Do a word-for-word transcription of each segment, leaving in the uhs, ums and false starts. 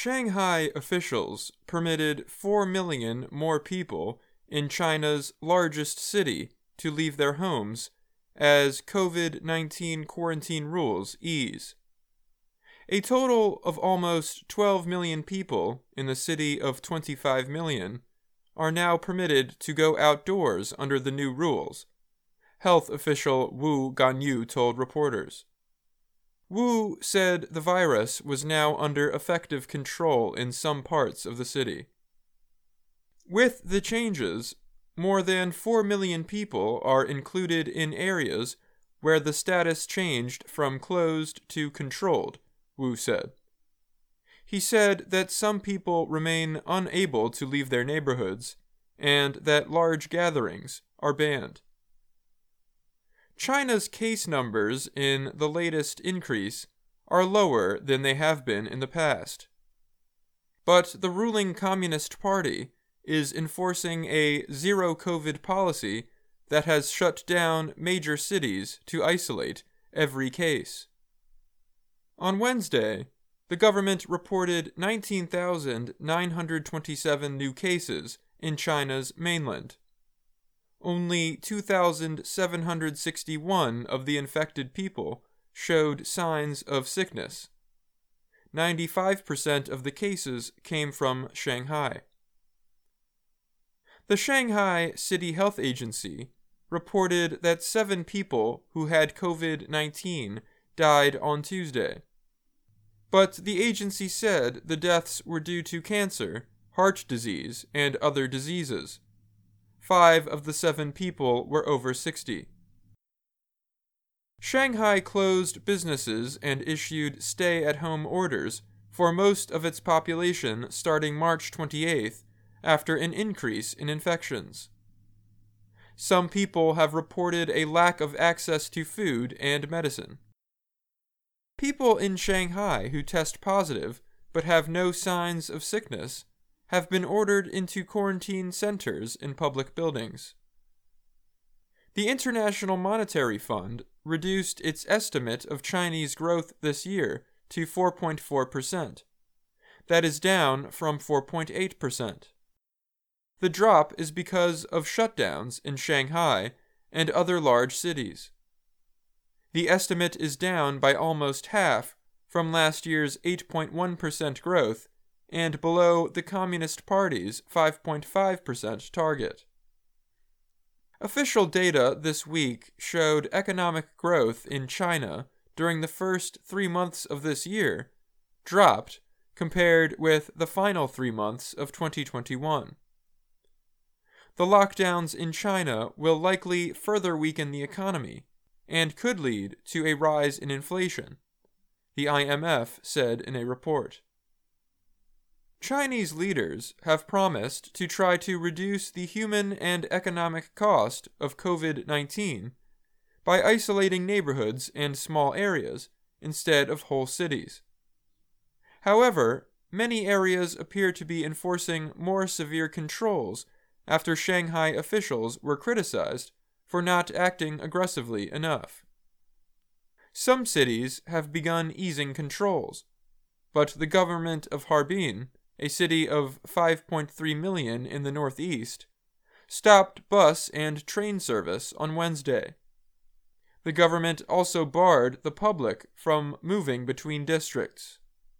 Shanghai officials permitted four million more people in China's largest city to leave their homes as COVID nineteen quarantine rules ease. A total of almost twelve million people in the city of twenty-five million are now permitted to go outdoors under the new rules, health official Wu Ganyu told reporters. Wu said the virus was now under effective control in some parts of the city. With the changes, more than four million people are included in areas where the status changed from closed to controlled, Wu said. He said that some people remain unable to leave their neighborhoods and that large gatherings are banned. China's case numbers in the latest increase are lower than they have been in the past. But the ruling Communist Party is enforcing a zero-COVID policy that has shut down major cities to isolate every case. On Wednesday, the government reported nineteen thousand nine hundred twenty-seven new cases in China's mainland. Only two thousand seven hundred sixty-one of the infected people showed signs of sickness. ninety-five percent of the cases came from Shanghai. The Shanghai City Health Agency reported that seven people who had COVID nineteen died on Tuesday. But the agency said the deaths were due to cancer, heart disease, and other diseases. Five of the seven people were over sixty. Shanghai closed businesses and issued stay-at-home orders for most of its population starting March twenty-eighth after an increase in infections. Some people have reported a lack of access to food and medicine. People in Shanghai who test positive but have no signs of sickness have been ordered into quarantine centers in public buildings. The International Monetary Fund reduced its estimate of Chinese growth this year to four point four percent. That is down from four point eight percent. The drop is because of shutdowns in Shanghai and other large cities. The estimate is down by almost half from last year's eight point one percent growth and below the Communist Party's five point five percent target. Official data this week showed economic growth in China during the first three months of this year dropped compared with the final three months of twenty twenty-one. The lockdowns in China will likely further weaken the economy and could lead to a rise in inflation, the I M F said in a report. Chinese leaders have promised to try to reduce the human and economic cost of COVID nineteen by isolating neighborhoods and small areas instead of whole cities. However, many areas appear to be enforcing more severe controls after Shanghai officials were criticized for not acting aggressively enough. Some cities have begun easing controls, but the government of Harbin, a city of five point three million in the northeast, stopped bus and train service on Wednesday. The government also barred the public from moving between districts.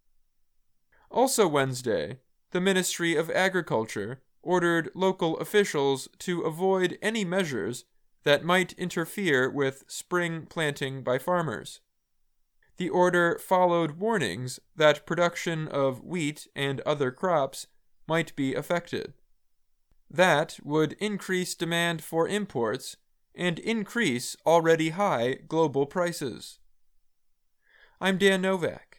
Also Wednesday, the Ministry of Agriculture ordered local officials to avoid any measures that might interfere with spring planting by farmers. The order followed warnings that production of wheat and other crops might be affected. That would increase demand for imports and increase already high global prices. I'm Dan Novak.